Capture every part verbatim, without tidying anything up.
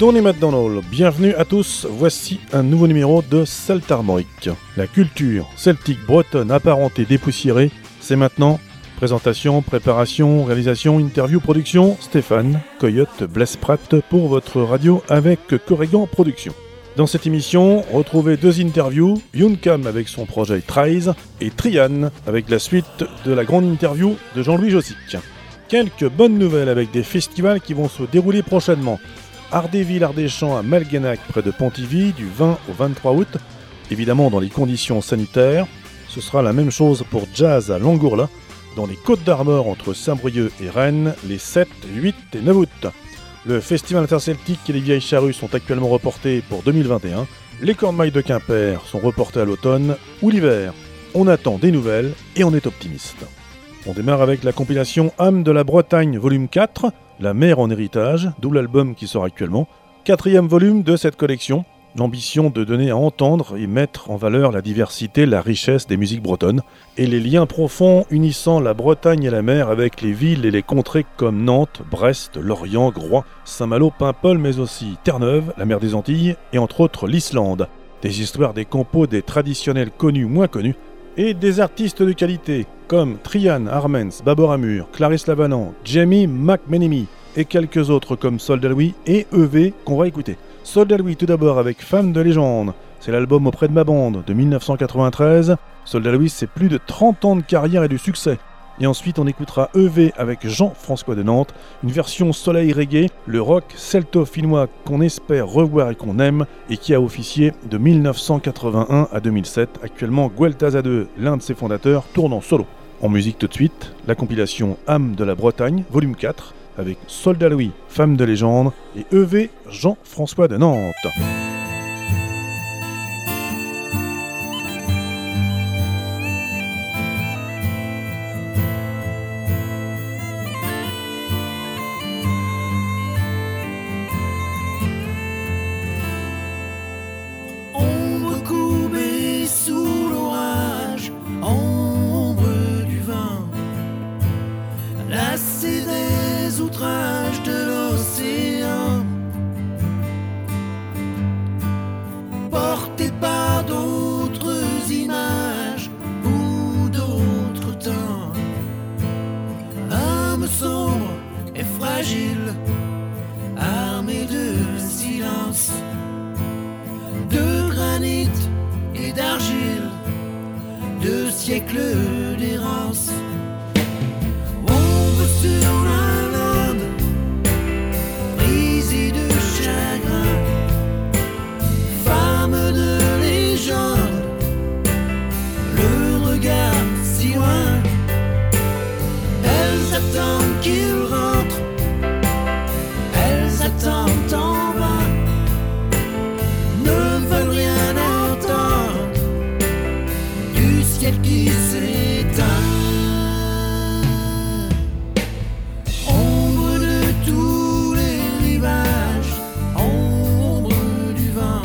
Donny McDonald, bienvenue à tous, voici un nouveau numéro de Celtes Armoriques. La culture celtique bretonne apparentée dépoussiérée, c'est maintenant. Présentation, préparation, réalisation, interview, production, Stéphane, Coyote, Blespratt pour votre radio avec Corrigan Productions. Dans cette émission, retrouvez deux interviews, Younkam avec son projet Tries et Trian avec la suite de la grande interview de Jean-Louis Jossic. Quelques bonnes nouvelles avec des festivals qui vont se dérouler prochainement. Ardéville Ardéchamps à Malguenac près de Pontivy du vingt au vingt-trois août, évidemment dans les conditions sanitaires. Ce sera la même chose pour Jazz à Langourla, dans les Côtes d'Armor entre Saint-Brieuc et Rennes, les sept, huit et neuf août. Le Festival interceltique et les Vieilles Charrues sont actuellement reportés pour deux mille vingt et un. Les Cornemailles de Quimper sont reportés à l'automne ou l'hiver. On attend des nouvelles et on est optimiste. On démarre avec la compilation Âme de la Bretagne volume quatre, La mer en héritage, d'où l'album qui sort actuellement. Quatrième volume de cette collection, l'ambition de donner à entendre et mettre en valeur la diversité, la richesse des musiques bretonnes et les liens profonds unissant la Bretagne et la mer avec les villes et les contrées comme Nantes, Brest, Lorient, Groix, Saint-Malo, Paimpol, mais aussi Terre-Neuve, la mer des Antilles et entre autres l'Islande. Des histoires, des compos, des traditionnels connus, moins connus et des artistes de qualité comme Trian, Armens, Babor Amur, Clarisse Lavanan, Jamie McMenemy et quelques autres comme Soldat Louis et E V qu'on va écouter. Soldat Louis tout d'abord avec Femme de légende, c'est l'album Auprès de ma bande de dix-neuf cent quatre-vingt-treize. Soldat Louis, c'est plus de trente ans de carrière et de succès. Et ensuite on écoutera E V avec Jean-François de Nantes, une version soleil reggae, le rock celto-finnois qu'on espère revoir et qu'on aime et qui a officié de dix-neuf cent quatre-vingt-un à deux mille sept. Actuellement Gueltaza deux, l'un de ses fondateurs, tourne en solo. En musique tout de suite, la compilation Âme de la Bretagne, volume quatre, avec Soldat Louis, Femme de légende, et E V, Jean-François de Nantes. Armée de silence, de granit et d'argile, de siècles d'errance. Ombre sur la lande, brisée de chagrin, femme de légende, le regard si loin. Elles attendent qu'il rentre, attendent en vain, ne veulent rien entendre du ciel qui s'éteint. Ombre de tous les rivages, ombre du vent,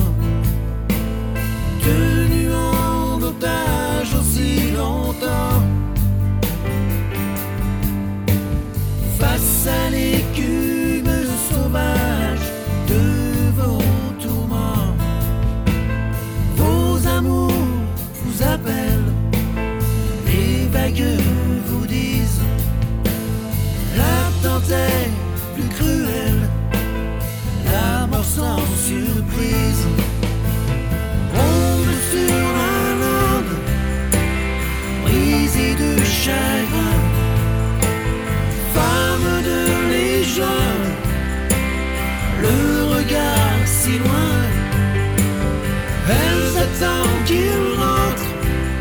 tenue en otage aussi longtemps, face à l'écume sauvage de vos tourments, vos amours vous appellent, les vagues vous disent, l'attente est plus cruelle, la mort sans surprise. Ombre sur la lande, brisée de chagrin, femme de légende, le regard si loin. Elles attendent qu'il rentre,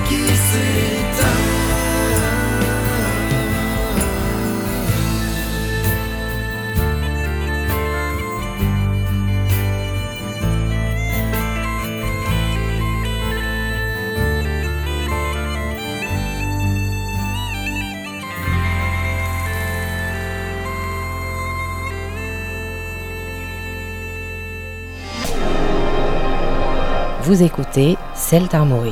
qui s'éteint. Vous écoutez Celte Armorique.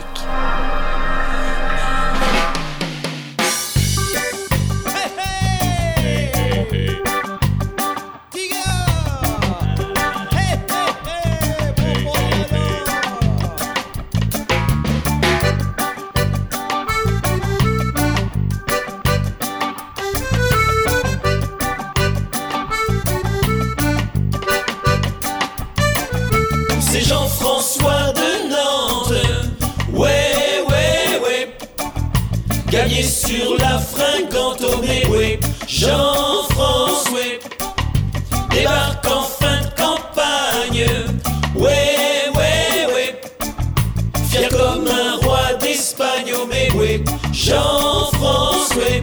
C'est Jean-François de Nantes, ouais, ouais, ouais. Gagné sur la fringante au mais ouais. Jean-François débarque en fin de campagne, ouais, ouais, ouais. Fier comme un roi d'Espagne au mais ouais. Jean-François.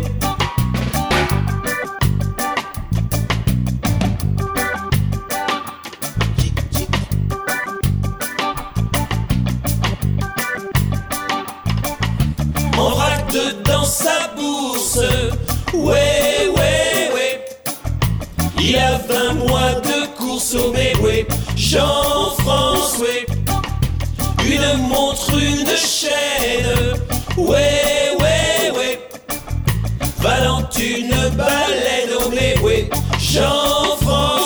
En vrac dedans sa bourse, ouais, ouais, ouais. Il a vingt mois de course au mais ouais. Jean-François, une montre, une chaîne, ouais, ouais, ouais. Valant une baleine au mais ouais. Jean-François.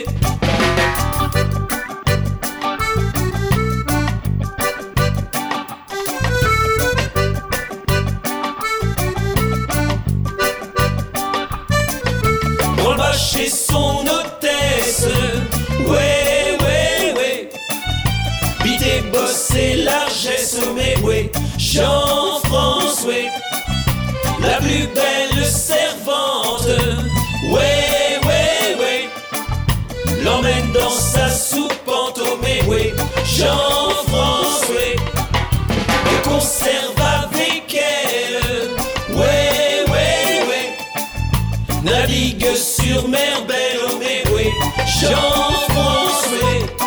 Chez son hôtesse, ouais, ouais, ouais. Bite et bosse et largesse, mais ouais. Jean-François, la plus belle servante, ouais, ouais, ouais. L'emmène dans sa soupente, oh, mais ouais. Jean-François, le conserve avec elle, ouais, ouais, ouais. Navigue sur mer belle, oh mais oui, Jean-François.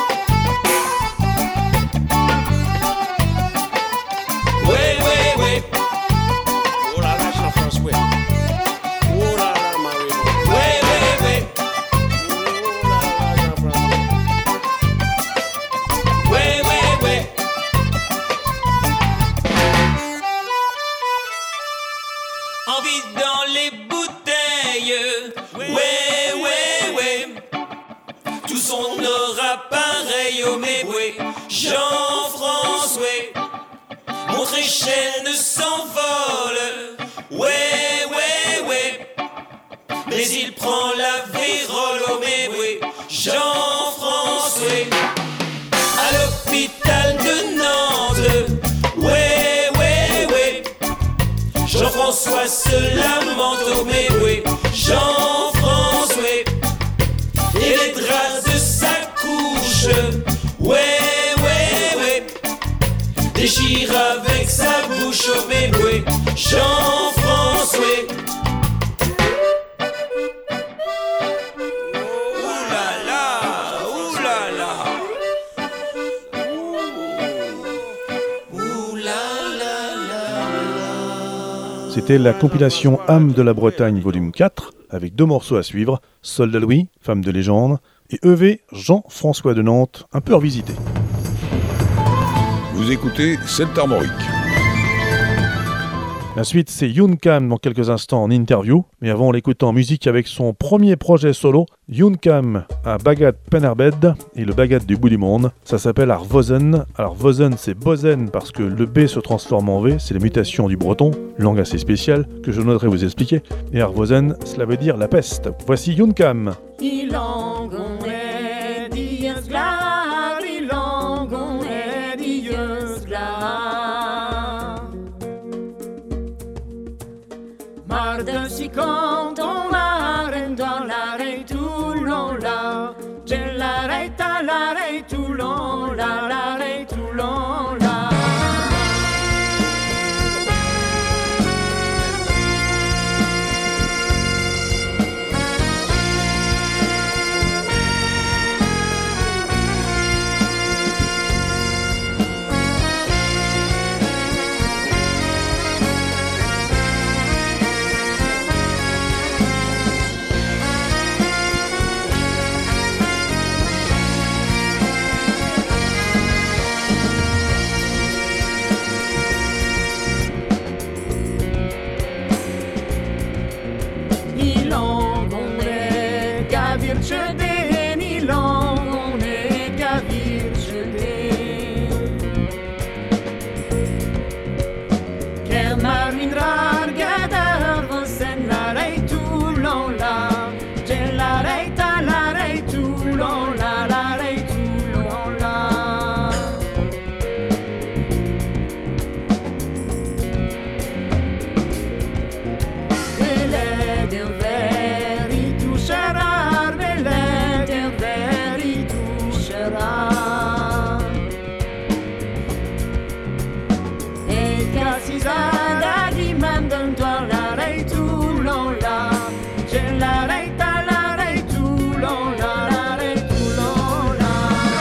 Ouais, ouais, ouais. Oh là là, Jean-François. Oh là là, Marie. Ouais, ouais, ouais. Oh là là, Jean-François. Ouais, ouais, ouais. Envie dans les bouteilles. Ouais, ouais, ouais. Tout son aura pareil au mais ouais. Jean-François, montre et chaîne s'envole. Ouais, ouais, ouais. Mais il prend la vérole au mais ouais. Jean-François, à l'hôpital de Nantes. Ouais, ouais, ouais. Jean-François se lamente au mais ouais. Jean-François, et les draps de sa couche, ouais, ouais, ouais, déchire avec sa bouche, oh mais ouais, Jean-François. Ouh là là, ouh là là, ouh là là là. C'était la compilation Âme de la Bretagne volume quatre, avec deux morceaux à suivre, Soldat Louis, Femme de légende, et E V, Jean-François de Nantes, un peu revisité. Vous écoutez Celte Armorique. La suite, c'est Youn Kam dans quelques instants en interview, mais avant on l'écoute en musique avec son premier projet solo, Youn Kam à Bagat Penerbed et le Bagat du bout du monde. Ça s'appelle Arvozen. Alors Vozen, c'est Bozen parce que le B se transforme en V, c'est la mutation du breton, langue assez spéciale que je n'oserais vous expliquer. Et Arvozen, cela veut dire la peste. Voici Youn Kam. Si quand on l'arrête dans l'arrêt tout long là, je l'arrête à l'arrêt tout long là, l'arrêt tout long là. sisada di mandantua la rei tu lo la c'è la rei ta la rei tu lo la la rei tu lo la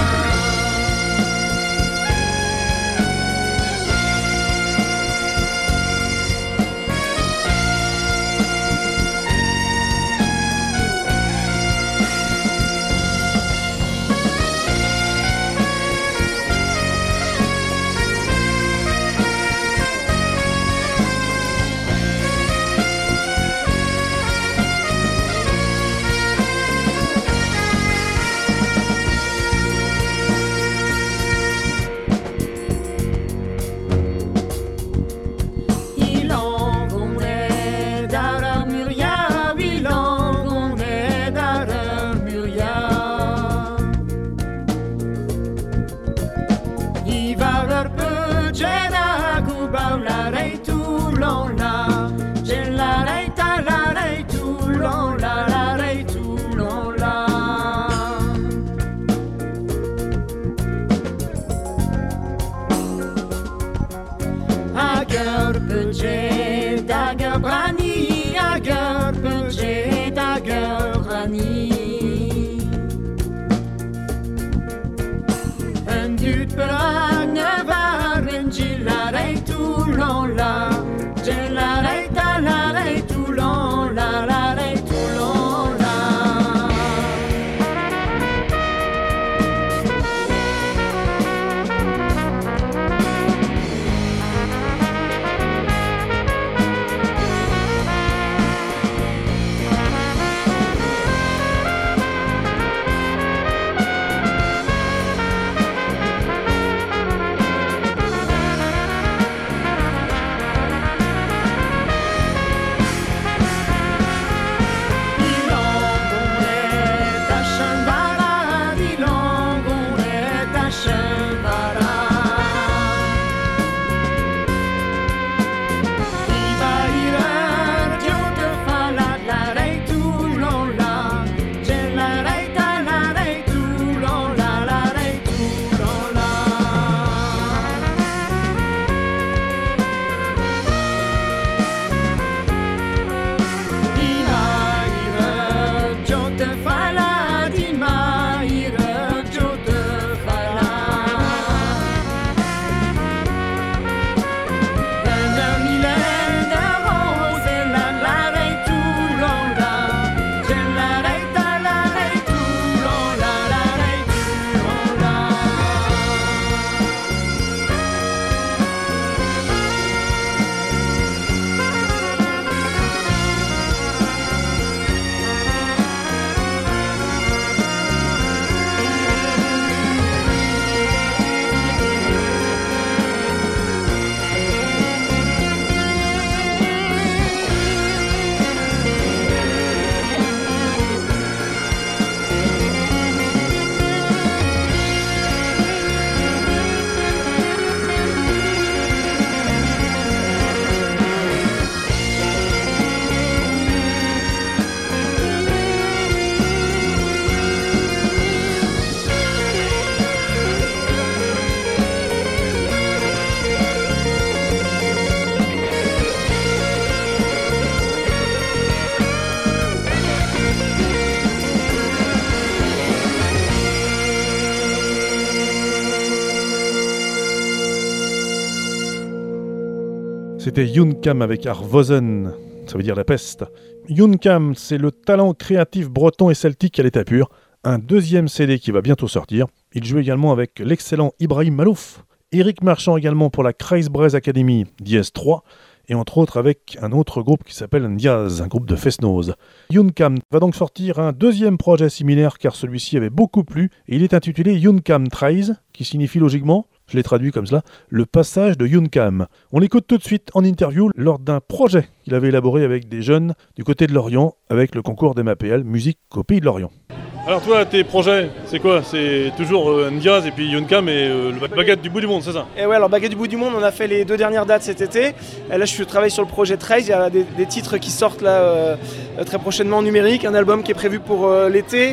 C'était Yunkam avec Arvosen, ça veut dire la peste. Yunkam, c'est le talent créatif breton et celtique à l'état pur. Un deuxième C D qui va bientôt sortir. Il joue également avec l'excellent Ibrahim Malouf. Eric Marchand également pour la Kreisbreise Academy Dièse trois. Et entre autres avec un autre groupe qui s'appelle Ndiaz, un groupe de Fesnoz. Yunkam va donc sortir un deuxième projet similaire car celui-ci avait beaucoup plu. Et il est intitulé Yunkam Trace, qui signifie logiquement, je l'ai traduit comme cela, le passage de Yunkam. On l'écoute tout de suite en interview lors d'un projet qu'il avait élaboré avec des jeunes du côté de Lorient avec le concours d'M A P L Musique au Pays de Lorient. Alors toi, tes projets, c'est quoi? C'est toujours euh, Ndiaz et puis Yunkam et euh, le Baguette du bout du monde, c'est ça? Et ouais, alors Baguette du bout du monde, on a fait les deux dernières dates cet été. Et là, je travaille sur le projet Trace. Il y a des, des titres qui sortent là euh, très prochainement en numérique, un album qui est prévu pour euh, l'été.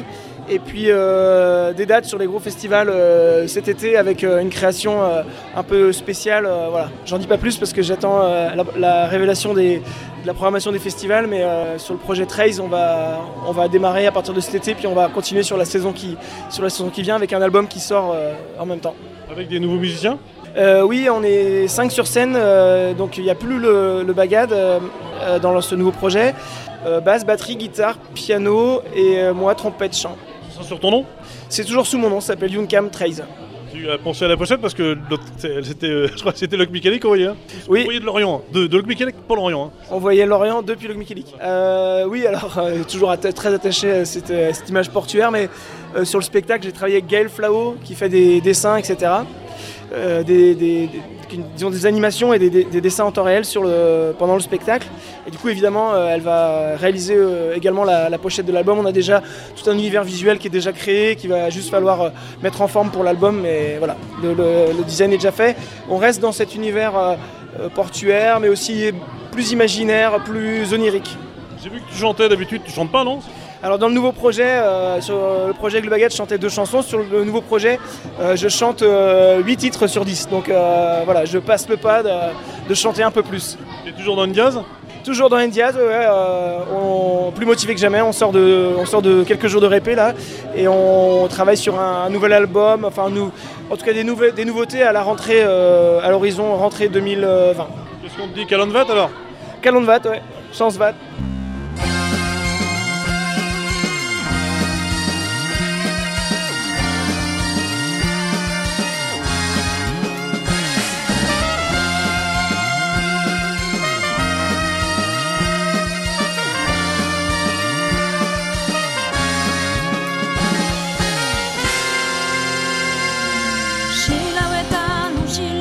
Et puis euh, des dates sur les gros festivals euh, cet été avec euh, une création euh, un peu spéciale. Euh, voilà. J'en dis pas plus parce que j'attends euh, la, la révélation des, de la programmation des festivals, mais euh, sur le projet Trace, on va, on va démarrer à partir de cet été, puis on va continuer sur la saison qui, sur la saison qui vient avec un album qui sort euh, en même temps. Avec des nouveaux musiciens ? Euh, oui, on est cinq sur scène, euh, donc il n'y a plus le, le bagad euh, euh, dans ce nouveau projet. Euh, basse, batterie, guitare, piano et euh, moi, trompette, chant. C'est sur ton nom ? C'est toujours sous mon nom, ça s'appelle Yuncam Trace. Tu as pensé à la pochette parce que l'autre, c'était, euh, je crois que c'était Locke Micheli qu'on voyait. Hein. Oui. On voyait de Lorient, hein. de, de Locke Micheli pour Lorient. Hein. On voyait Lorient depuis Locke Micheli. Euh, oui, alors euh, toujours atta- très attaché à cette, à cette image portuaire, mais euh, sur le spectacle, j'ai travaillé avec Gaël Flao qui fait des dessins, et cetera. Euh, des, des, des, disons des animations et des, des, des dessins en temps réel sur le, pendant le spectacle. Et du coup, évidemment, euh, elle va réaliser euh, également la, la pochette de l'album. On a déjà tout un univers visuel qui est déjà créé, qu'il va juste falloir euh, mettre en forme pour l'album. Mais voilà, le, le, le design est déjà fait. On reste dans cet univers euh, portuaire, mais aussi plus imaginaire, plus onirique. J'ai vu que tu chantais d'habitude, tu chantes pas, non ? Alors dans le nouveau projet, euh, sur le projet Glue Baguette, je chantais deux chansons. Sur le nouveau projet, euh, je chante euh, huit titres sur dix. Donc euh, voilà, je passe le pas de, de chanter un peu plus. Tu es toujours dans une jazz ? Toujours dans Indiaz, ouais, euh, on, plus motivé que jamais. On sort de, on sort de quelques jours de répé là, et on travaille sur un, un nouvel album. Enfin, nous, en tout cas des, nouvelles, des nouveautés à la rentrée, euh, à l'horizon rentrée deux mille vingt. Qu'est-ce qu'on te dit, Calonvat alors ? Calonvat, ouais, chance Vat.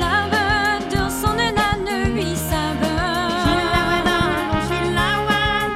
Shilawedan, Shilawe,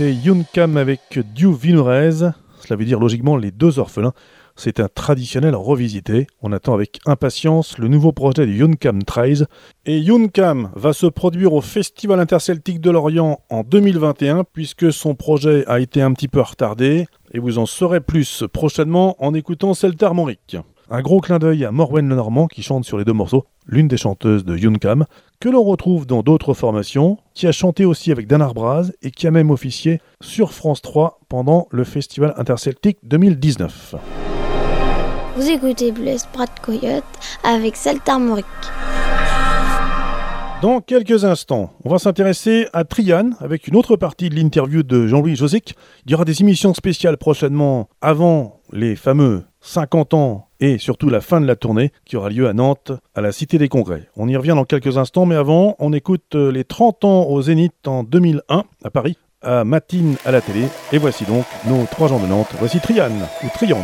c'était Yuncam avec Diu Vinurez, cela veut dire logiquement les deux orphelins. C'est un traditionnel revisité. On attend avec impatience le nouveau projet de Yuncam Trails. Et Yuncam va se produire au Festival Interceltique de Lorient en deux mille vingt et un, puisque son projet a été un petit peu retardé. Et vous en saurez plus prochainement en écoutant Celtarmoric. Un gros clin d'œil à Morwen Lenormand qui chante sur les deux morceaux, l'une des chanteuses de Yuncam, que l'on retrouve dans d'autres formations, qui a chanté aussi avec Dan Arbraz et qui a même officié sur France trois pendant le Festival Interceltique deux mille dix-neuf. Vous écoutez Bleu Sprat Coyote avec Celtarmoric. Dans quelques instants, on va s'intéresser à Trian avec une autre partie de l'interview de Jean-Louis Josic. Il y aura des émissions spéciales prochainement avant les fameux cinquante ans et surtout la fin de la tournée qui aura lieu à Nantes, à la Cité des Congrès. On y revient dans quelques instants, mais avant, on écoute les trente ans au Zénith en deux mille un à Paris, à Matine à la télé. Et voici donc nos trois gens de Nantes. Voici Trian ou Trian.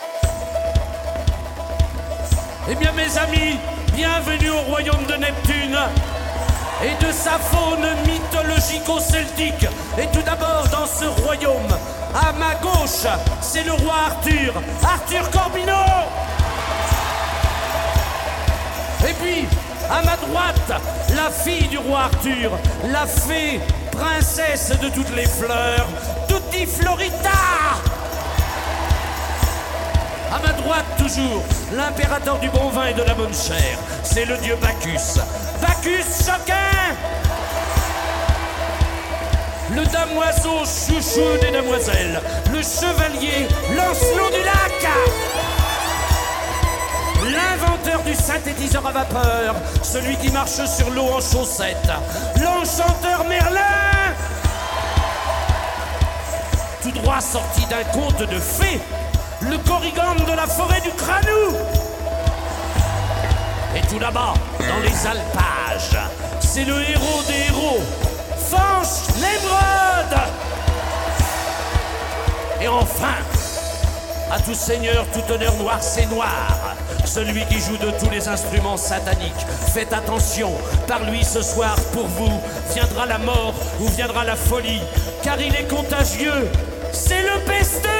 Eh bien mes amis, bienvenue au royaume de Neptune et de sa faune mythologico-celtique. Et tout d'abord dans ce royaume, à ma gauche, c'est le roi Arthur, Arthur Corbino. Et puis, à ma droite, la fille du roi Arthur, la fée, princesse de toutes les fleurs, Tutti Florita. À ma droite toujours, l'impérateur du bon vin et de la bonne chair, c'est le dieu Bacchus. Bacchus Choquin. Le damoiseau chouchou des demoiselles, le chevalier Lancelot du lac. L'inventeur du synthétiseur à vapeur, celui qui marche sur l'eau en chaussettes, l'enchanteur Merlin. Tout droit sorti d'un conte de fées, le corrigane de la forêt du Cranou. Et tout là-bas, dans les alpages, c'est le héros des héros, Fanche l'Émeraude. Et enfin, à tout seigneur, tout honneur noir, c'est noir, celui qui joue de tous les instruments sataniques. Faites attention, par lui ce soir, pour vous, viendra la mort ou viendra la folie, car il est contagieux, c'est le pesteux.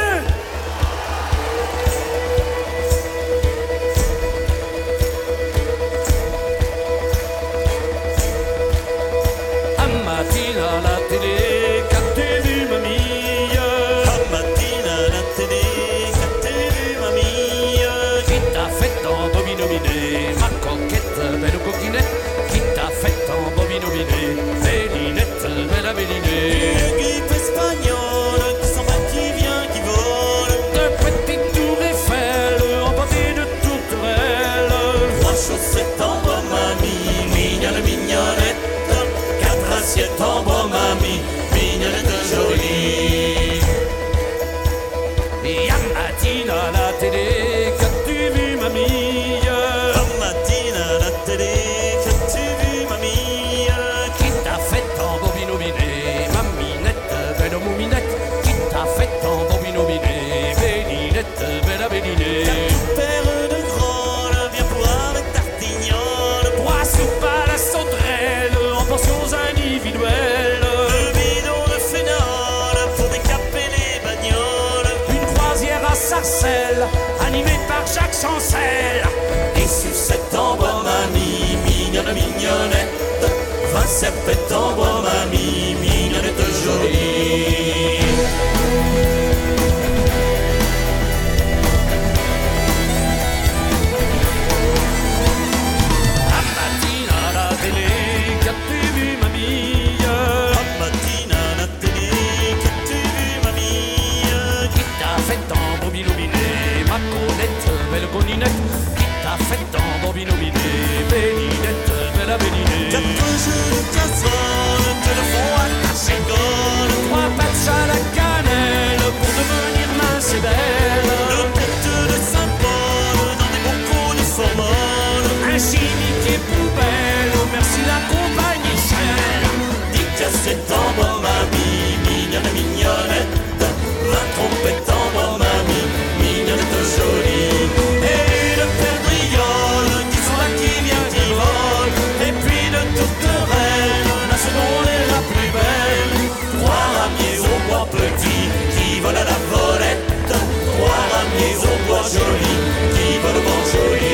À la télé, qu'as-tu vu mamie? À matin à la télé, qu'as-tu vu mamie? Qui t'a fait embobiner, ma coquette, belle coquinette? Qui t'a fait embobiner, Bélinette, belle Bélinée? Une grippe espagnole, qui s'en va, qui vient, qui vole. De petites tours Eiffel, empâtées de tourterelles. Trois chaussettes en bois mamie, mignonne, mignonnette. Assiette en bois mamie, mignonnette jolie. Et à matin à la télé, qu'as-tu vu mamie? À matin à la télé, qu'as-tu vu mamie? Qui t'a fait embobiner, maminette, belle mouminette? Qui t'a fait embobiner, Bélinette, belle Bélinée? Quatre paires de grolles, viens pour avec tartignole. Trois soupes à la sauterelle, en portions individuelles. Le bidon de phénol pour décaper les bagnoles. Une croisière à Sarcelles, animée par Jacques Chancel. Et sucette en bois mamie, mignonne mignonnette. Vingt serpettes en bois mamie, mignonnette jolie. Qui t'a fait embobiner, Bélinette, belle Bélinée? Quatre jeux de casserole, que le fond à ta ségole. Trois patchs à la cannelle, pour devenir mince et belle. Le tête de Saint-Paul, dans des bocaux de formol. Un chimique poubelle, oh merci la compagnie chère. Dix cassettes en bois mamie, mignonne mignonnette. Vingt trompettes en bois mamie, mignonnette jolie. Trois vent joli, qui va le vent joli.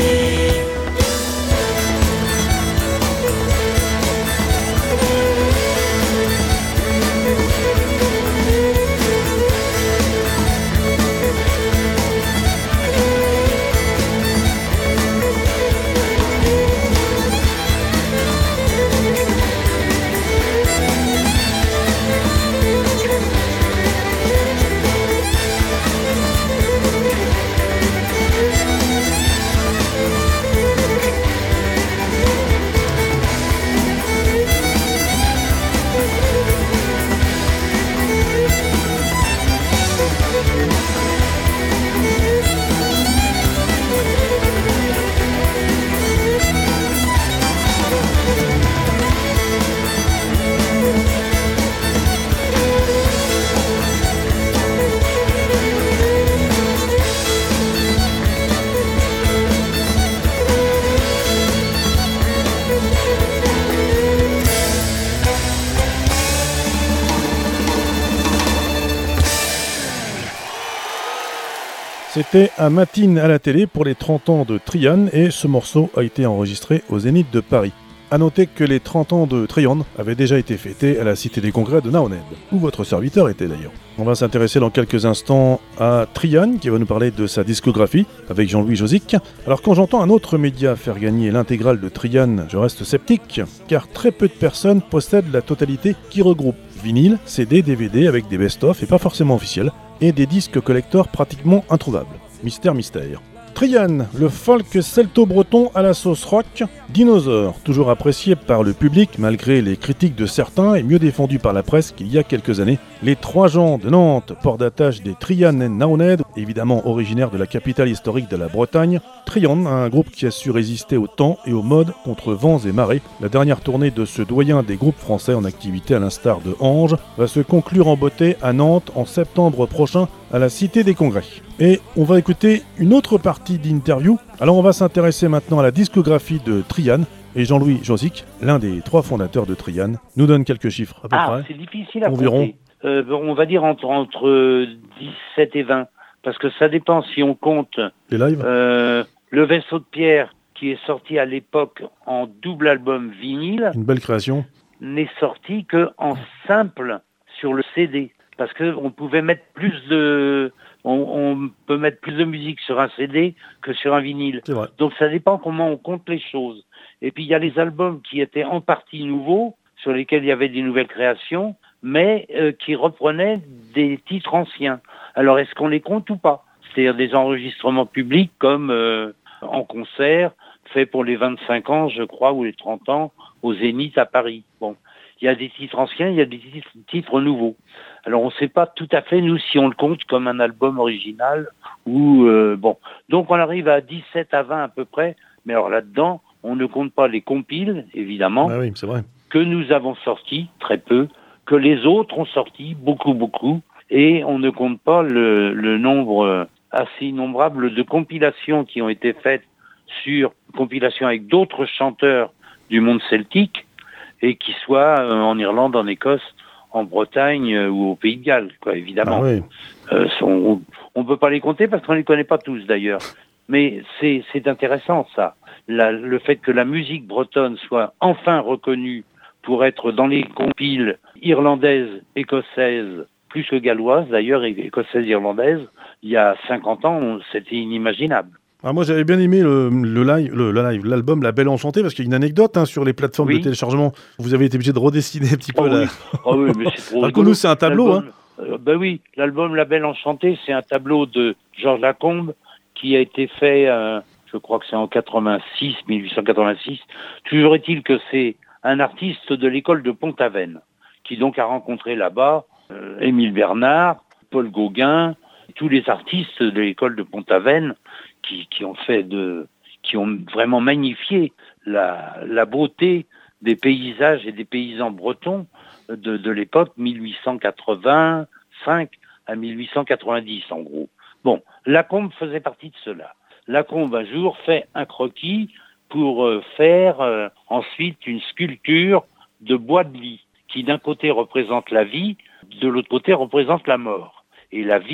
C'était un matin à la télé pour les trente ans de Trian et ce morceau a été enregistré au Zénith de Paris. A noter que les trente ans de Trian avaient déjà été fêtés à la Cité des Congrès de Naoned, où votre serviteur était d'ailleurs. On va s'intéresser dans quelques instants à Trian, qui va nous parler de sa discographie, avec Jean-Louis Josic. Alors quand j'entends un autre média faire gagner l'intégrale de Trian, je reste sceptique, car très peu de personnes possèdent la totalité qui regroupe vinyle, C D, D V D avec des best-of et pas forcément officiels, et des disques collector pratiquement introuvables. Mystère, mystère. Trian, le folk celto-breton à la sauce rock, dinosaure, toujours apprécié par le public malgré les critiques de certains et mieux défendu par la presse qu'il y a quelques années. Les trois gens de Nantes, port d'attache des Trian et Naoned, évidemment originaire de la capitale historique de la Bretagne. Trian, un groupe qui a su résister au temps et aux modes contre vents et marées. La dernière tournée de ce doyen des groupes français en activité à l'instar de Ange va se conclure en beauté à Nantes en septembre prochain à la Cité des Congrès. Et on va écouter une autre partie d'interview. Alors on va s'intéresser maintenant à la discographie de Trian. Et Jean-Louis Josic, l'un des trois fondateurs de Trian, nous donne quelques chiffres à peu ah, près. C'est difficile à environ. compter. Euh, on va dire entre, entre dix-sept et vingt. Parce que ça dépend si on compte les lives. Euh, le Vaisseau de Pierre, qui est sorti à l'époque en double album vinyle. Une belle création. N'est sorti qu'en simple sur le C D. Parce qu'on pouvait mettre plus de... On, on peut mettre plus de musique sur un C D que sur un vinyle. C'est vrai. Donc ça dépend comment on compte les choses. Et puis il y a les albums qui étaient en partie nouveaux, sur lesquels il y avait des nouvelles créations, mais euh, qui reprenaient des titres anciens. Alors est-ce qu'on les compte ou pas? C'est-à-dire des enregistrements publics comme euh, en concert, fait pour les vingt-cinq ans, je crois, ou les trente ans, au Zénith à Paris. Bon, il y a des titres anciens, il y a des titres, titres nouveaux. Alors on ne sait pas tout à fait, nous, si on le compte comme un album original ou... Euh, bon, donc on arrive à dix-sept à vingt à peu près, mais alors là-dedans, on ne compte pas les compiles, évidemment, ah oui, c'est vrai. que nous avons sortis, très peu, que les autres ont sortis, beaucoup, beaucoup, et on ne compte pas le, le nombre assez innombrable de compilations qui ont été faites sur compilations avec d'autres chanteurs du monde celtique, et qui soient euh, en Irlande, en Écosse, en Bretagne euh, ou au Pays de Galles, quoi, évidemment. Ah oui. euh, sont, on ne peut pas les compter parce qu'on ne les connaît pas tous, d'ailleurs. Mais c'est, c'est intéressant, ça. La, le fait que la musique bretonne soit enfin reconnue pour être dans les compiles irlandaises, écossaises, plus que galloises, d'ailleurs, écossaises, irlandaises, il y a cinquante ans, on, c'était inimaginable. Ah, moi j'avais bien aimé le, le live, le, le live, l'album La Belle Enchantée, parce qu'il y a une anecdote hein, sur les plateformes oui. de téléchargement. Vous avez été obligé de redessiner un petit oh peu oui. la... Oh oui, mais c'est trop rigolo. Nous c'est un tableau. Hein. Euh, ben oui, l'album La Belle Enchantée, c'est un tableau de Georges Lacombe qui a été fait, euh, je crois que c'est en quatre-vingt-six, mille huit cent quatre-vingt-six. Toujours est-il que c'est un artiste de l'école de Pont-Aven, qui donc a rencontré là-bas euh, Émile Bernard, Paul Gauguin, tous les artistes de l'école de Pont-Aven qui, qui ont fait de, qui ont vraiment magnifié la, la beauté des paysages et des paysans bretons de, de l'époque mille huit cent quatre-vingt-cinq à mille huit cent quatre-vingt-dix en gros. Bon, Lacombe faisait partie de cela. Lacombe un jour fait un croquis pour euh, faire euh, ensuite une sculpture de bois de lit qui d'un côté représente la vie, de l'autre côté représente la mort. Et la vie,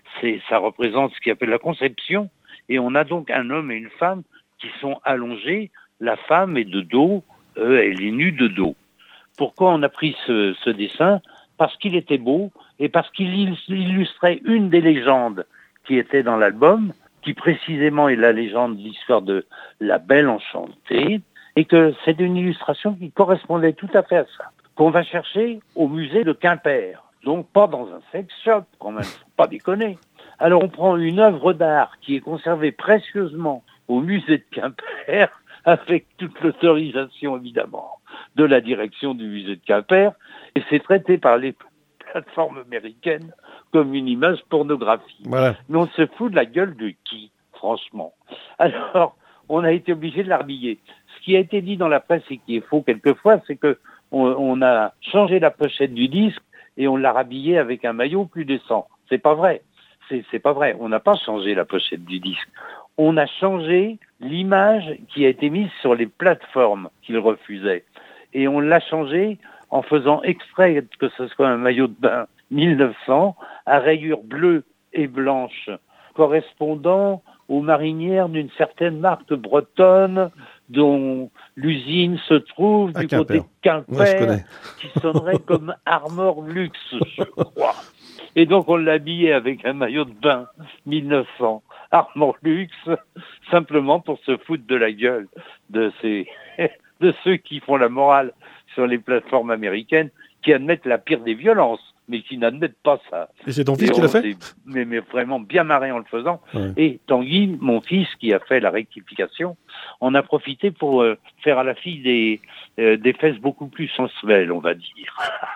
c'est, ça représente ce qu'on appelle la conception. Et on a donc un homme et une femme qui sont allongés. La femme est de dos, euh, elle est nue de dos. Pourquoi on a pris ce, ce dessin ? Parce qu'il était beau et parce qu'il illustrait une des légendes qui était dans l'album, qui précisément est la légende de l'histoire de la Belle Enchantée, et que c'est une illustration qui correspondait tout à fait à ça, qu'on va chercher au musée de Quimper. Donc pas dans un sex shop, quand même, faut pas déconner. Alors on prend une œuvre d'art qui est conservée précieusement au musée de Quimper, avec toute l'autorisation évidemment de la direction du musée de Quimper, et c'est traité par les plateformes américaines comme une image pornographique. Voilà. Mais on se fout de la gueule de qui, franchement? Alors, on a été obligé de l'habiller. Ce qui a été dit dans la presse et qui est faux quelquefois, c'est que on, on a changé la pochette du disque et on l'a rhabillé avec un maillot plus décent. C'est pas vrai. C'est, c'est pas vrai. On n'a pas changé la pochette du disque. On a changé l'image qui a été mise sur les plateformes qu'il refusait. Et on l'a changé en faisant exprès que ce soit un maillot de bain mille neuf cents à rayures bleues et blanches, correspondant aux marinières d'une certaine marque bretonne dont l'usine se trouve à du Quimper. Côté de Quimper, ouais, qui sonnerait comme Armor Luxe, je crois. Et donc on l'a habillé avec un maillot de bain mille neuf cents Armor Luxe, simplement pour se foutre de la gueule de ces de ceux qui font la morale sur les plateformes américaines, qui admettent la pire des violences, mais qui n'admettent pas ça. Et c'est ton fils et qui l'a fait ? mais, mais vraiment bien marré en le faisant. Ouais. Et Tanguy, mon fils, qui a fait la rectification, en a profité pour euh, faire à la fille des, euh, des fesses beaucoup plus sensuelles, on va dire.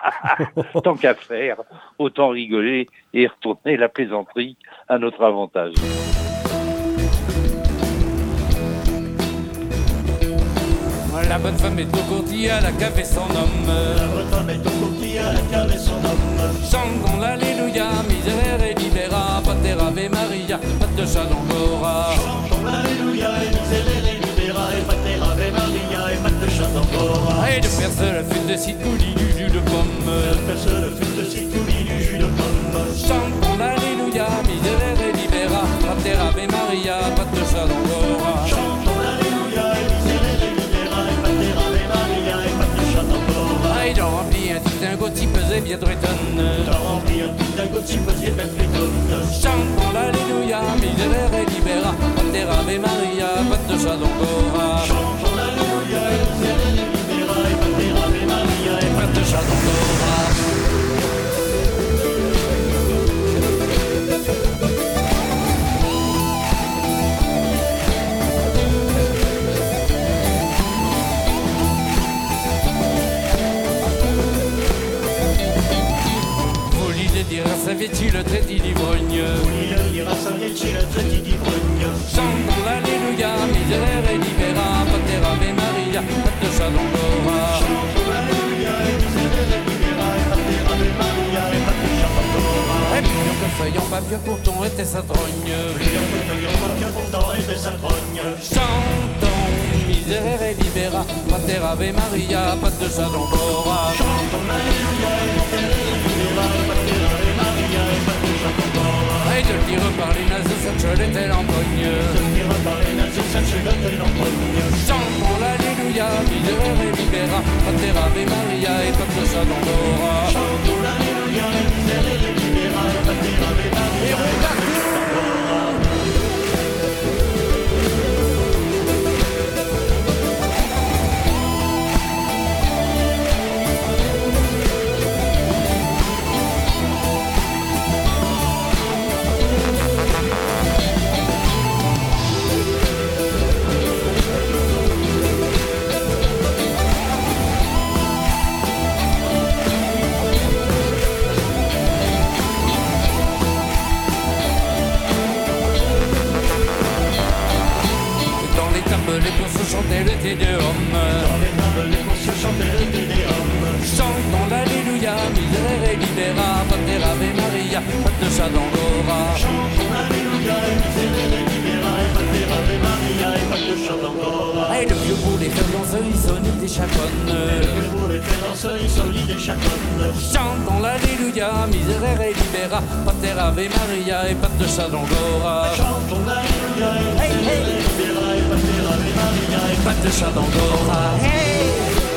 Tant qu'à faire, autant rigoler et retourner la plaisanterie à notre avantage. La bonne femme est au courtier, la cave et son homme. La bonne femme est au courtier, la cave et son homme. Chantons l'alléluia, misère et libéra, pater ave Maria, pas de chat d'angora. Chantons l'alléluia, misère et libéra, et pater ave Maria, et pas de chat d'angora. Et de perce le fut de cicouli du jus de pomme. De perce le fut de cicouli du jus de pomme. Chantons l'alléluia, misère et libéra, pater ave Maria, pas de chat d'angora. Chantons l'alléluia, misère et il en remplit un petit dingo qui pesait bien bretonne. Il en remplit un petit dingo qui pesait bien bretonne. Chantons l'alléluia, misère et libéra, pater ave Maria, pas de chat d'angora. Chantons l'alléluia, misère et libéra, et pater ave Maria, et pas de chat d'angora. Saviez-tu le traité d'ivrogne? Oui, le dira saviez-tu le traité d'ivrogne? Chantons l'alléluia, misère et libéra, pater ave Maria, pas de chat d'angora. Chantons l'alléluia, misère et libéra, et pater ave Maria, et pas de chat d'angora. Et pliant que feuille en papier pourtant était sa trogne. Pliant que feuille en papier pourtant était sa trogne. Chantons misère et libéra, pater ave Maria, pas de chat d'angora. Chantons l'alléluia, misère et libéra, et pater ave Maria, et pas de chat d'angora. Et de le dire par les nazes, cette chole était l'empoigne. De le dire par les nazes, cette chole était l'empoigne. Chantons l'alléluia, misère et libéra, pater ave Maria, et pas de chat d'angora. Chantons l'alléluia, misère et libéra, et pater ave Maria, et pas de chat d'angora. Les courses chantaient le Tédéum. Dans les tables, les courses chantaient le Tédéum. Chantons l'alléluia, misère et libéra, pater ave Maria, pas de chat d'angora. Chantons l'alléluia, misère et libéra, et pater ave Maria, et pas de chat d'angora. Et Et le vieux pour les faire danser, il sonne des chaconnes. Le vieux pour les faire danser, il sonne des chaconnes. Chantons l'Alléluia, miserere et libera, pater Ave Maria et pater Chadangora. Chantons l'Alléluia, hey, hey. libera et pater Ave Maria et pater Chadangora. Hey.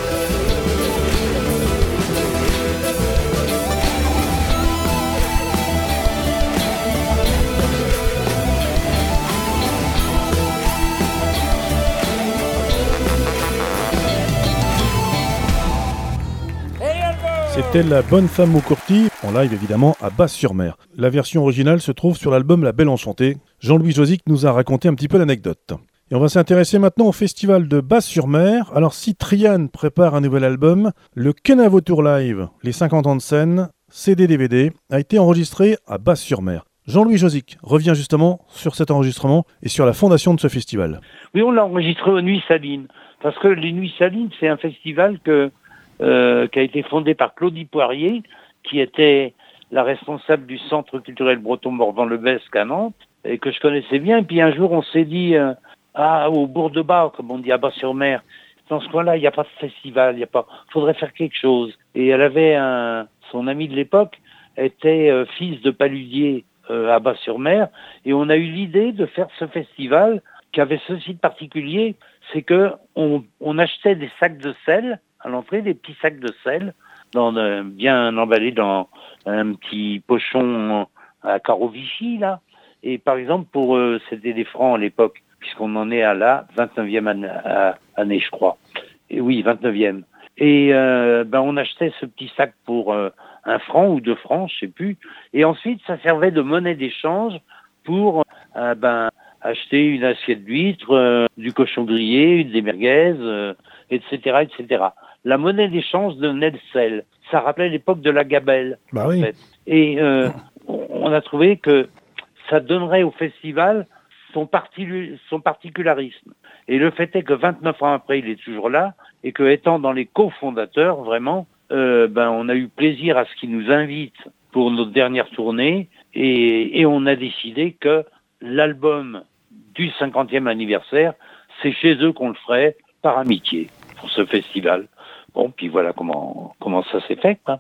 C'était La Bonne Femme au Courtis, en live évidemment à Basse-sur-Mer. La version originale se trouve sur l'album La Belle Enchantée. Jean-Louis Josic nous a raconté un petit peu l'anecdote. Et on va s'intéresser maintenant au festival de Basse-sur-Mer. Alors si Trian prépare un nouvel album, le Kenavo Tour Live, les cinquante ans de scène, C D D V D, a été enregistré à Basse-sur-Mer. Jean-Louis Josic revient justement sur cet enregistrement et sur la fondation de ce festival. Oui, on l'a enregistré aux Nuits Salines, parce que les Nuits Salines, c'est un festival que... Euh, qui a été fondé par Claudie Poirier, qui était la responsable du Centre culturel breton-morvan-le-besque à Nantes, et que je connaissais bien. Et puis un jour, on s'est dit, euh, ah, au bourg de Bas, comme on dit à Bas-sur-Mer, dans ce coin-là, il n'y a pas de festival, il y a pas, faudrait faire quelque chose. Et elle avait un, son ami de l'époque était euh, fils de paludier euh, à Bas-sur-Mer, et on a eu l'idée de faire ce festival qui avait ceci de particulier, c'est que on, on achetait des sacs de sel à l'entrée, des petits sacs de sel, dans, euh, bien emballés dans un petit pochon à carreau Vichy, là. Et par exemple, pour euh, c'était des francs à l'époque, puisqu'on en est à la vingt-neuvième année, à, année, je crois. Et oui, vingt-neuvième. Et euh, ben on achetait ce petit sac pour euh, un franc ou deux francs, je sais plus. Et ensuite, ça servait de monnaie d'échange pour euh, ben acheter une assiette d'huîtres, euh, du cochon grillé, des merguez, euh, et cetera, et cetera. La monnaie d'échange devenait le sel. Ça rappelait l'époque de la gabelle. Bah oui. En fait. Et euh, on a trouvé que ça donnerait au festival son, parti- son particularisme. Et le fait est que vingt-neuf ans après, il est toujours là, et que étant dans les cofondateurs, vraiment, euh, ben on a eu plaisir à ce qu'il nous invite pour notre dernière tournée, et, et on a décidé que l'album du cinquantième anniversaire, c'est chez eux qu'on le ferait par amitié pour ce festival. Bon, puis voilà comment comment ça s'est fait, quoi.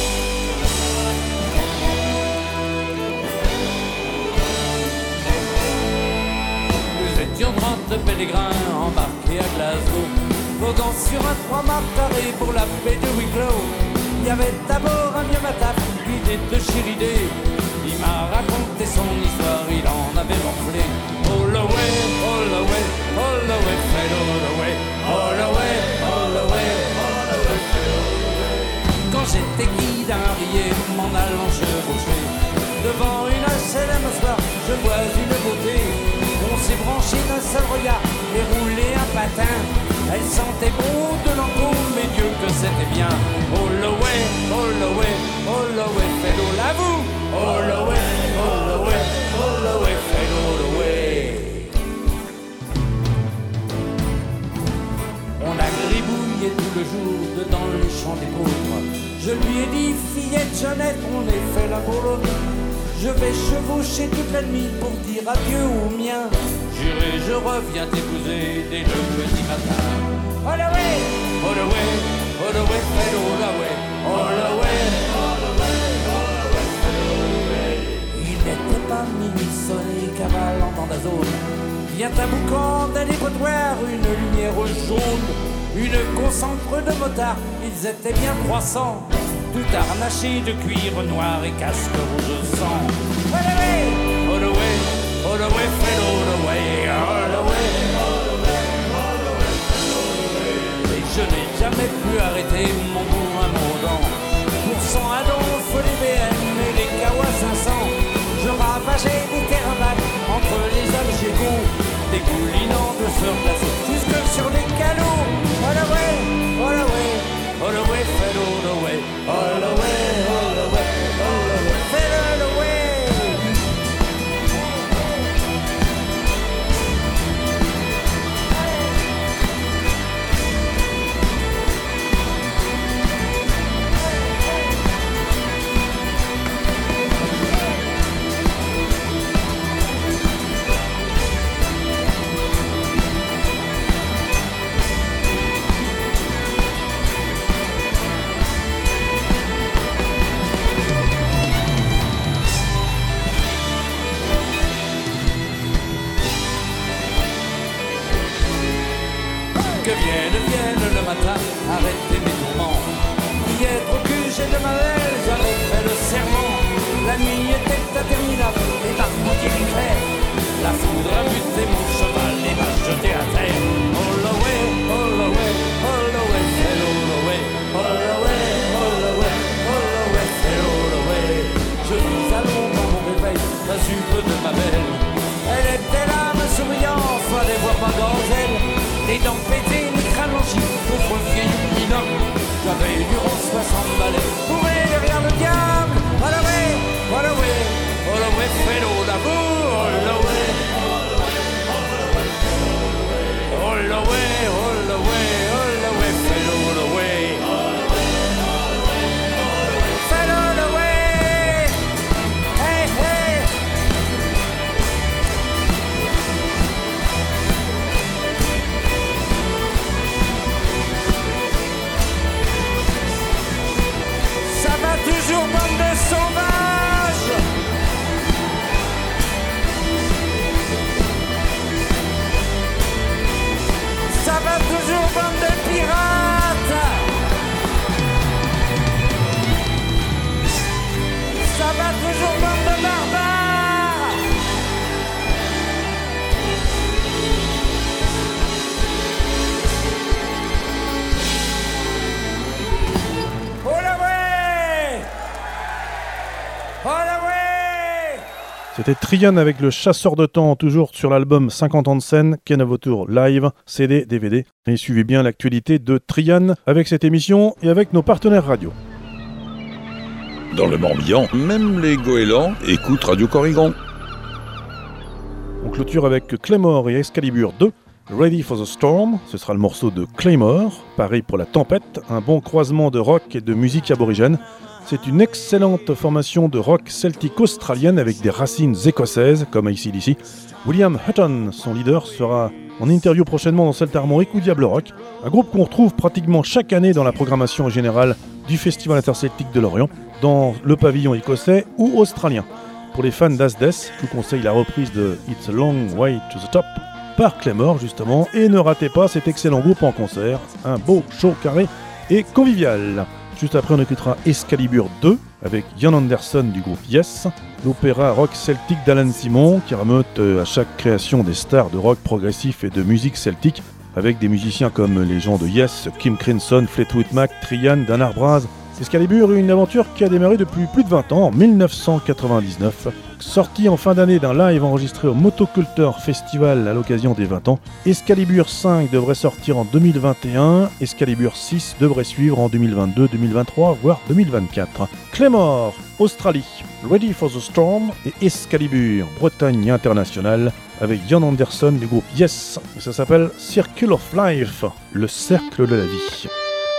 Nous étions trente pèlerins embarqués à Glasgow, voguant sur un trois-mâts carré pour la baie de Wicklow. Il y avait d'abord un vieux mataf, guidé de Chiridé. Il m'a raconté son histoire, il en avait morflé. All the way, all the way, all the way, fade all the way, all the way, all the way, all the way, fade all the way. Quand j'étais guide à Riez, m'en allant chevaucher, devant une H L M soir, je vois une beauté. On s'est branché d'un seul regard et roulé un patin. Elle sentait bon de l'encombre, mais Dieu que c'était bien. All the way, all the way, all the way, fade all à vous. All the way, all the way, all the way, fade all the way. On a gribouillé tout le jour dedans les champs des pauvres. Je lui ai dit, fillette Jeannette, on est fait la bourre. Je vais chevaucher toute la nuit pour dire adieu aux miens. Juré, je reviens t'épouser dès le petit matin. All the way, all the way, all the way, fade all the way, all the way, all the way, all the way, fade all the way. Il n'était pas minuit sonné, cavalant dans la zone. Vient un boucan d'un dépotoir, une lumière jaune, une concentre de motards, ils étaient bien croissants, tout harnaché de cuir noir et casque rouge sang. All the way, all the way, all the way, fade all the way, all the way, all the way, all the way, fade all the way. Et je n'ai jamais pu arrêter mon bourrin mordant. Pour cent Adolphe, les B M et les Kawa cinq cents, je ravageais des terres entre les Algécos, dégoulinant de se placer jusque sur les calots. All the way, all the way, all the way, fade all the way, all the way, all the way, all the way, fade all the way. que vienne, vienne le matin, arrêtez mes tourments. Hier au Q G de ma belle, j'avais fait le serment. La nuit était interminable, les marmoutiers éclairs. La foudre a buté mon cheval et m'a jeté à terre. All away, all away, all away, fell all away. All away, all away, all away, fell all away. Je vis à l'ombre à mon réveil, la jupe de ma belle. Elle était là, me souriant, fallait voir ma dentelle. Les dents pétées, les crânes blanchis, pauvre vieille minot. J'avais du rond soixante balais, bourré derrière le diable. All away, all away, all away, fell all l'amour, all away. All away, all away, all away, fell all away. Fell all away. Hey, hey. Ça va toujours, bande de sauvages. Ça va toujours, bande de pirates. Ça va toujours, bande de barbares. Oh la ouais. Oh la ouais. C'était Trian avec le chasseur de temps, toujours sur l'album cinquante ans de scène, Ken of Tour Live, C D, D V D. Et suivez bien l'actualité de Trian avec cette émission et avec nos partenaires radio. Dans le Morbihan, même les goélands écoutent Radio Corrigan. On clôture avec Claymore et Excalibur deux, Ready for the Storm, ce sera le morceau de Claymore, pareil pour la tempête, un bon croisement de rock et de musique aborigène. C'est une excellente formation de rock celtique australienne avec des racines écossaises, comme A C D C. William Hutton, son leader, sera en interview prochainement dans Celtes Harmoniques ou Diable Rock, un groupe qu'on retrouve pratiquement chaque année dans la programmation générale du Festival interceltique de Lorient, dans le pavillon écossais ou australien. Pour les fans d'Asdes, je vous conseille la reprise de It's a Long Way to the Top par Claymore justement, et ne ratez pas cet excellent groupe en concert, un beau show carré et convivial. Juste après, on écoutera Excalibur deux avec Ian Anderson du groupe Yes, l'opéra rock celtique d'Alan Simon qui remonte à chaque création des stars de rock progressif et de musique celtique avec des musiciens comme les gens de Yes, Kim Crimson, Fleetwood Mac, Trian, Dan Arbraz. Excalibur, une aventure qui a démarré depuis plus de vingt ans, en dix-neuf cent quatre-vingt-dix-neuf. Sorti en fin d'année d'un live enregistré au Motoculture Festival à l'occasion des vingt ans, Excalibur cinq devrait sortir en deux mille vingt et un, Excalibur six devrait suivre en deux mille vingt-deux, deux mille vingt-trois, voire deux mille vingt-quatre. Claymore, Australie, Ready for the Storm et Excalibur, Bretagne internationale, avec Ian Anderson du groupe Yes, et ça s'appelle Circle of Life, le cercle de la vie.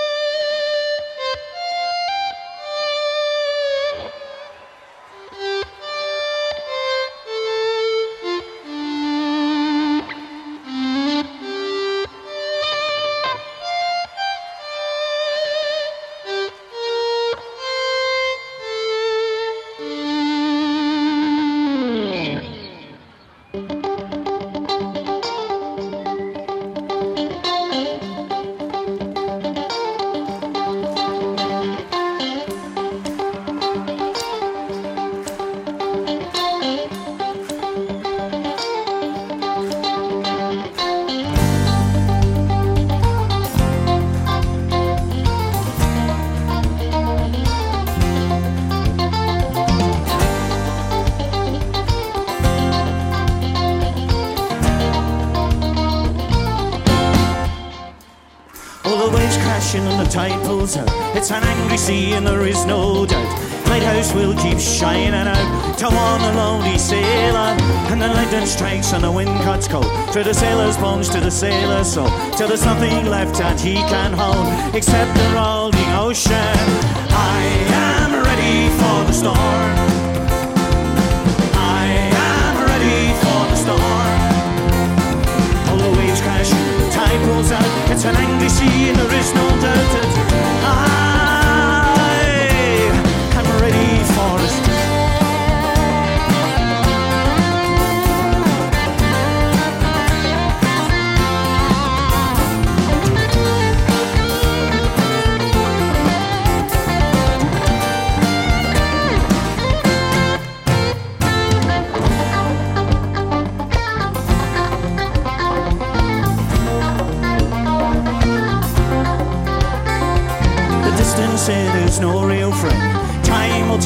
It's an angry sea and there is no doubt lighthouse will keep shining out to warn the lonely sailor. And the lightning strikes and the wind cuts cold through the sailor's bones to the sailor's soul, till there's nothing left that he can hold except the rolling ocean. I am ready for the storm. I am ready for the storm. All the waves crash, the tide pulls out. It's an angry sea and there is no doubt that I am ready for the storm.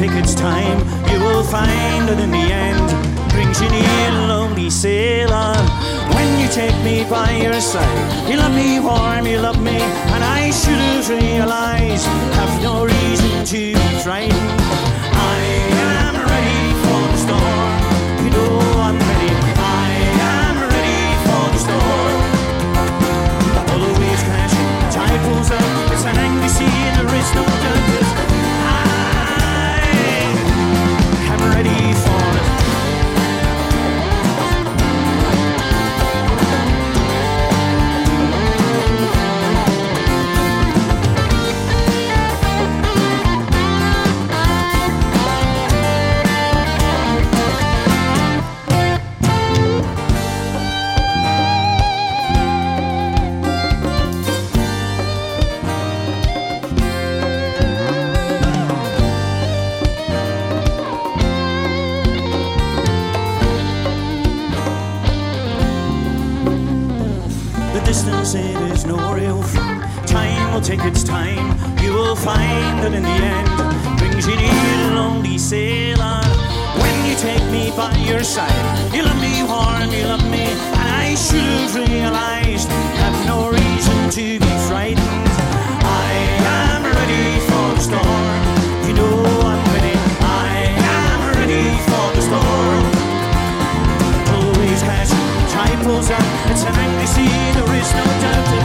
take its time. You will find that in the end brings you near, lonely sailor. When you take me by your side, you love me warm, you love me, and I should have realized, have no reason to be frightened. I am ready for the storm. You know I'm ready. I am ready for the storm. All the waves crashing, the tide pulls up. It's an angry sea and there is no doubt. I am ready for it. Distance, it is no real fun. Time will take its time. You will find that in the end brings you near, lonely sailor. When you take me by your side, you love me warm, you love me, and I should have realized, have no reason to be frightened. I am ready for the storm. You know I'm ready. I am ready for the storm. Always crashing, tide pulls up. It's an angry sea, there is no doubt that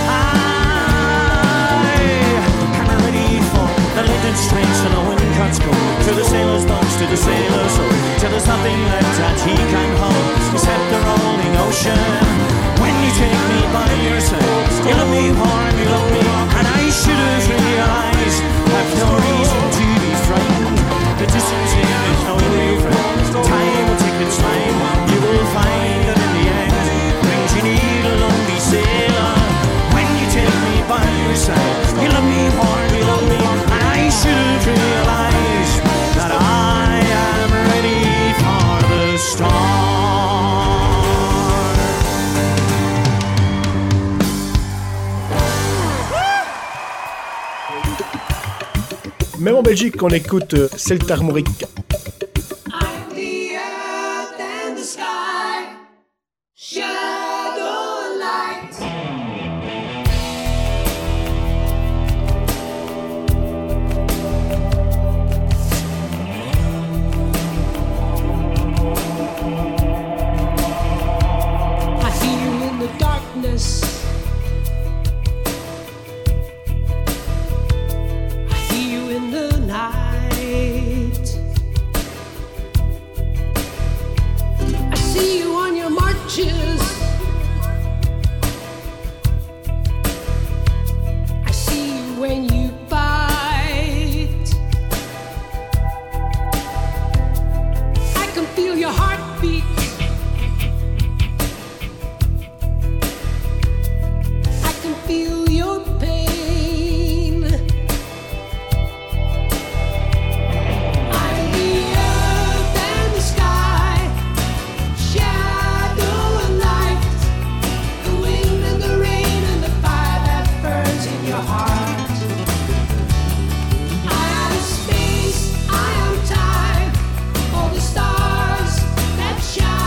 I am ready for the leaden strains and the wind cuts go to the sailor's bones, to the sailor's soul, till there's nothing left that he can hold except the rolling ocean. When you take me by your side, you love me warm, you love me, and I should have realized, have no reason to be frightened. The distance here is no way from time will take its time. You will find that in the end you need a lonely sailor. When you take me by your side, you love me warm, you love me, and I should realize that I am ready for the storm. Même en Belgique, on écoute Celt Armorique. Space, I am time, all the stars that shine.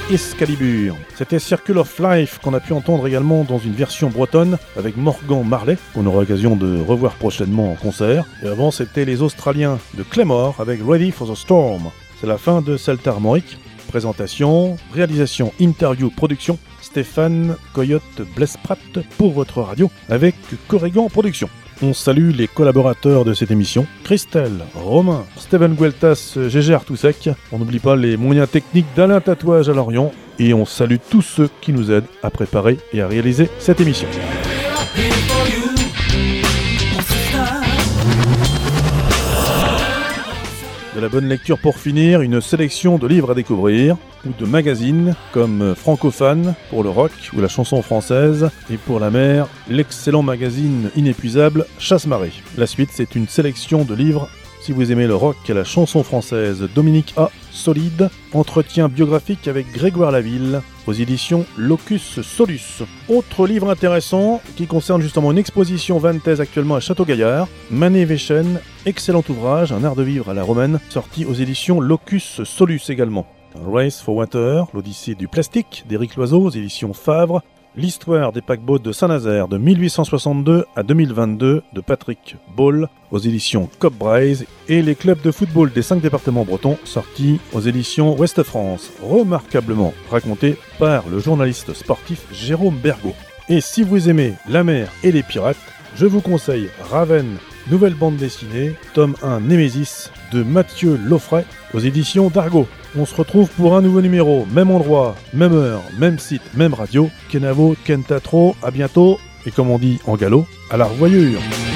Excalibur. C'était Circle of Life qu'on a pu entendre également dans une version bretonne avec Morgan Marley, qu'on aura l'occasion de revoir prochainement en concert. Et avant, c'était les Australiens de Claymore avec Ready for the Storm. C'est la fin de Celtes Armoriques. Présentation, réalisation, interview, production, Stéphane Coyote Blesprat pour votre radio avec Corrigan Production. On salue les collaborateurs de cette émission, Christelle, Romain, Steven Gueltas, Gégé Artousek. On n'oublie pas les moyens techniques d'Alain Tatouage à Lorient. Et on salue tous ceux qui nous aident à préparer et à réaliser cette émission. De la bonne lecture pour finir, une sélection de livres à découvrir, ou de magazines comme Francophane pour le rock ou la chanson française, et pour la mer, l'excellent magazine inépuisable Chasse-Marée. La suite, c'est une sélection de livres. Si vous aimez le rock et la chanson française, Dominique A. Solide, entretien biographique avec Grégoire Laville, aux éditions Locus Solus. Autre livre intéressant qui concerne justement une exposition vantaise actuellement à Château-Gaillard, Manevation, excellent ouvrage, un art de vivre à la romaine, sorti aux éditions Locus Solus également. Race for Water, l'Odyssée du plastique d'Éric Loiseau aux éditions Favre, l'histoire des paquebots de Saint-Nazaire de mille huit cent soixante-deux à deux mille vingt-deux de Patrick Ball aux éditions Cobb Braise et les clubs de football des cinq départements bretons sortis aux éditions Ouest France, remarquablement racontés par le journaliste sportif Jérôme Bergot. Et si vous aimez la mer et les pirates, je vous conseille Raven, nouvelle bande dessinée, tome un Némésis de Mathieu Loffray aux éditions d'Argo. On se retrouve pour un nouveau numéro, même endroit, même heure, même site, même radio. Kenavo, Kentatro, à bientôt, et comme on dit en gallo, à la revoyure.